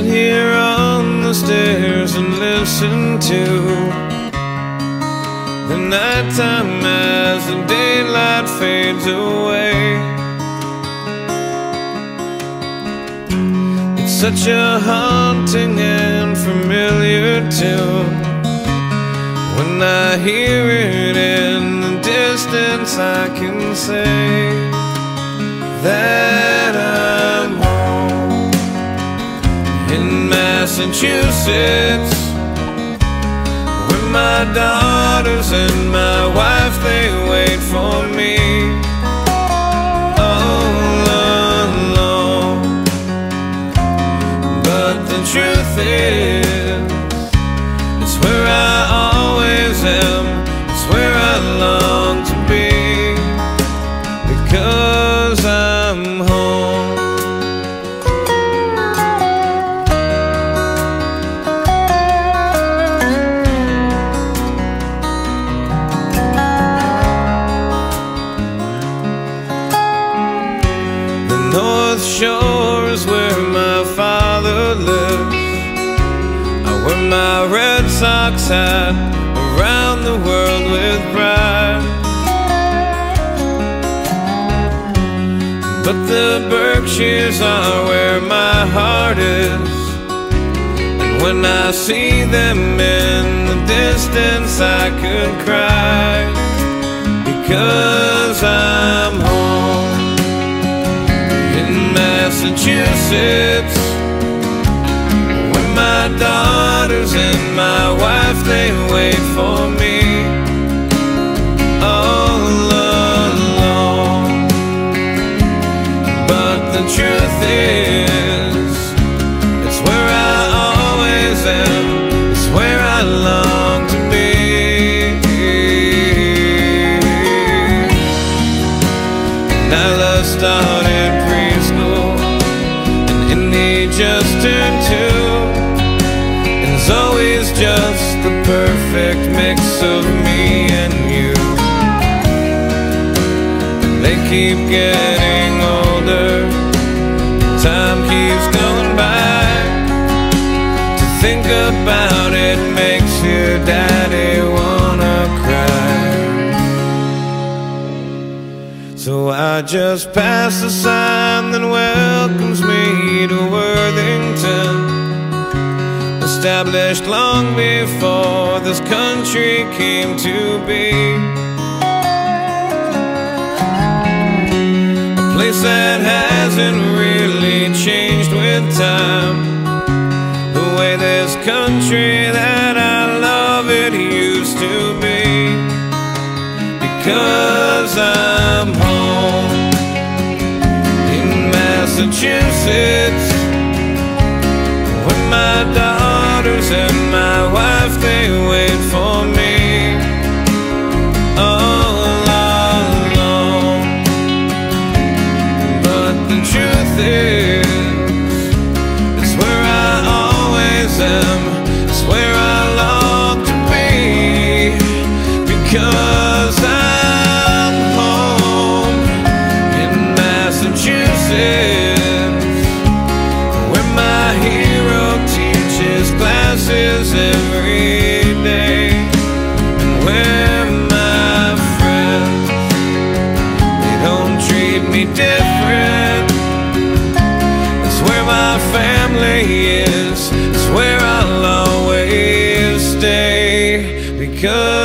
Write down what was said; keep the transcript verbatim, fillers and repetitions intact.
sit here on the stairs and listen to the nighttime as the daylight fades away. It's such a haunting and familiar tune. When I hear it in the distance, I can say that I'm home in Massachusetts, where my daughters and my wife, they wait for me all alone. But the truth is, it's where I always am, it's where I long to be, because I'm home. The North Shore is where my father lives. I wear my Red Sox hat around the world with pride. But the Berkshires are where my heart is, and when I see them in the distance, I could cry, because I'm home in Massachusetts, where my daughters and my wife, they wait for me all alone. But the truth is, it's where I always am, it's where I long to be. Nyla started preschool, and Indy just turned two, and Zoe's just the perfect mix of me and you. And they keep getting older, time keeps going by. To think about it makes your daddy wanna cry. So I just passed the sign that welcomes me to Worthington, established long before this country came to be. A place that hasn't really changed with time, the way this country that I love it used to be, because I'm home in Massachusetts, where my daughters and my wife, they wait for me all alone. But the truth is, it's where I always am, it's where I long to be, because I'm home in Massachusetts, where my hero teaches classes every day, and where my friends, they don't treat me different. It's where my family is, it's where I'll always stay, because